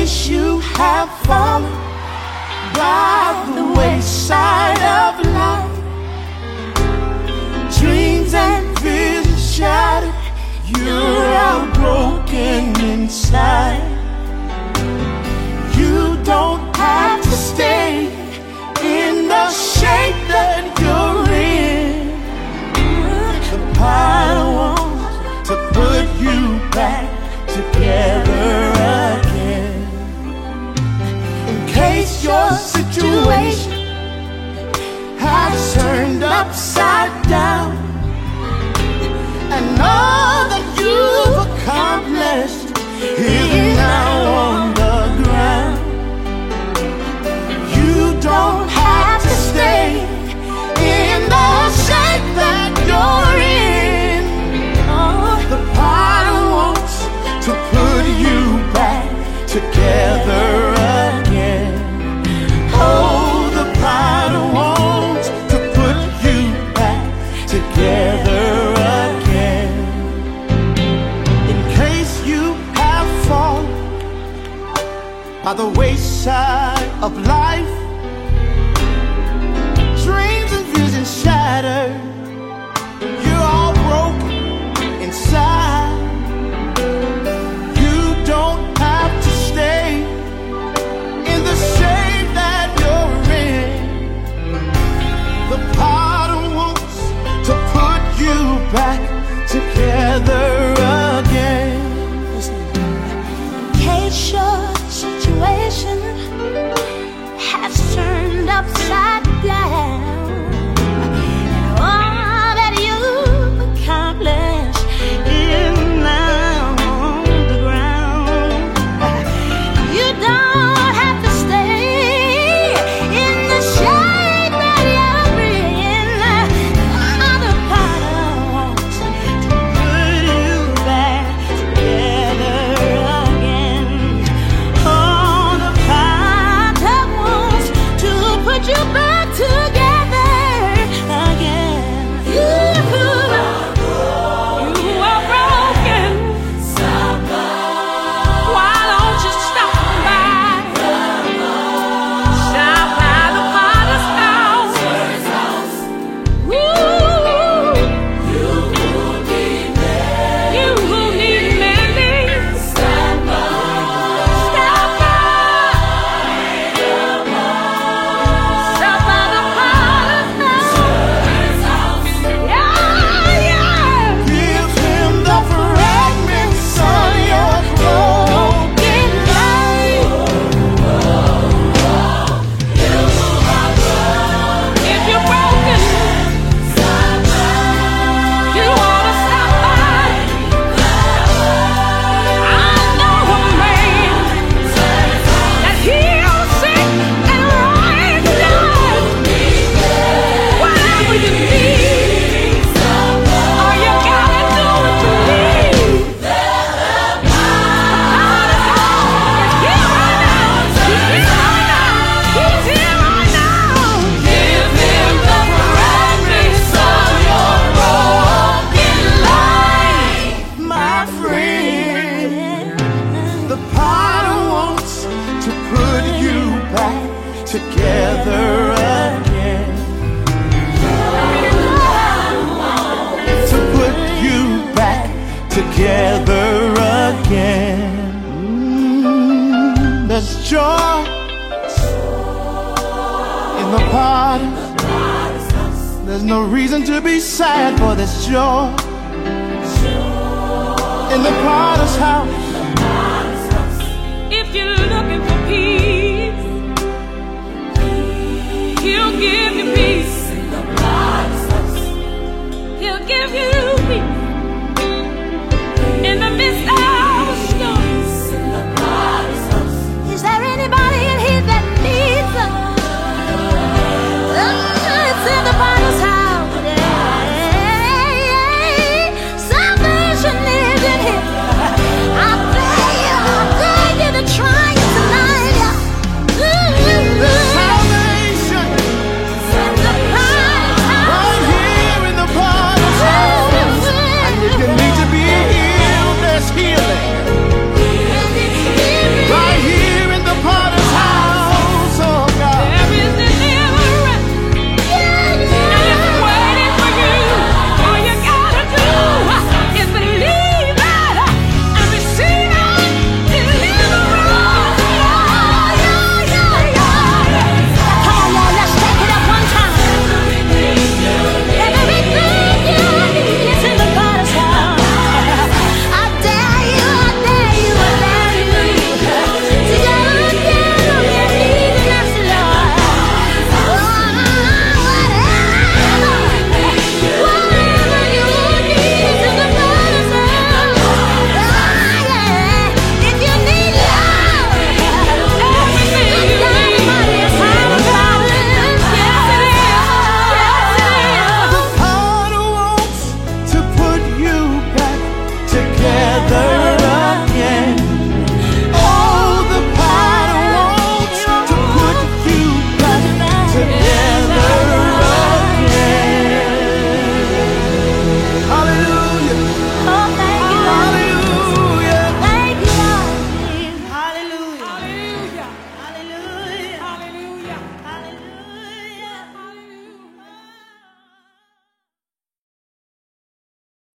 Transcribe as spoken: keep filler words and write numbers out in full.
case you have fallen by the wayside of life, dreams and visions shattered, you're all broken inside. You don't have to stay in the shape that you're in. The Potter wants to put you back together again. In case your situation has turned upside down, and all that you've accomplished is now on the ground. You don't have to stay in the shape that you're in. Oh, the Potter wants to put you back together again. Oh, the Potter wants to put you back together again. In case you have fallen by the wayside of life, dreams and visions shattered, you're all broken inside. You don't have to stay in the shape that you're in. The Potter wants to put you back together again. In case your situation has turned upside down, and all that you've accomplished is now on the ground. You don't have to stay in the shape that you're in. The Potter wants to put you back together again. Oh, the Potter wants to put you back together again. You, you are broken. Why don't you stop by? Stop by the Potter's house. Woo. You will need mending. Stop by. Stop by the Potter's house. Yeah, yeah. Give him the fragments of your broken life. If you're broken, you ought to stop by. I know a man that heals sick and right now. Whatever you need, all you gotta do is believe. The Potter's house is here right now. He's here right now. He's here right now. Give him the fragments of your broken life, My friend, the Potter wants to put you back together again. To put you back together again. Mm, there's joy in the Potter's house. There's no reason to be sad, for there's joy in the Potter's house.